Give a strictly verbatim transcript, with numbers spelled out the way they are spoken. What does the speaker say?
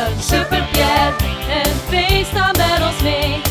Super Pierre, een feest aan met ons mee.